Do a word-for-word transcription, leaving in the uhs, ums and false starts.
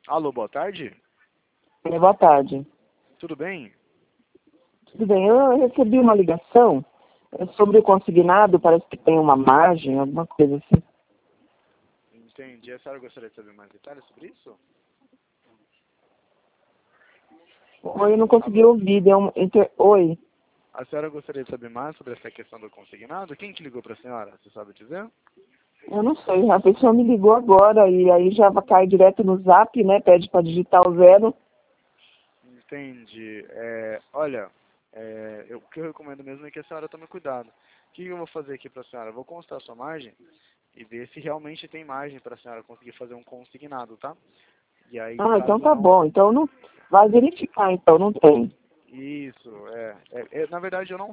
Alô, boa tarde. É, boa tarde. Tudo bem? Tudo bem, eu recebi uma ligação é, sobre o consignado, parece que tem uma margem, alguma coisa assim. Entendi. A senhora gostaria de saber mais detalhes sobre isso? Oi, eu não consegui ouvir, deu um... Inter... Oi, A senhora gostaria de saber mais sobre essa questão do consignado? Quem que ligou para a senhora? Você sabe dizer? eu não sei, a pessoa me ligou agora e aí já vai cair direto no zap, né, pede para digitar o zero. Entendi. É, olha, é, eu- o que eu recomendo mesmo é que a senhora tome cuidado. O que eu vou fazer aqui para a senhora? Eu vou constar a sua margem e ver se realmente tem margem para a senhora conseguir fazer um consignado, tá? E aí, Ah, então caso tá não... bom, então não vai verificar, então não tem. Isso, é, é, é, na verdade eu não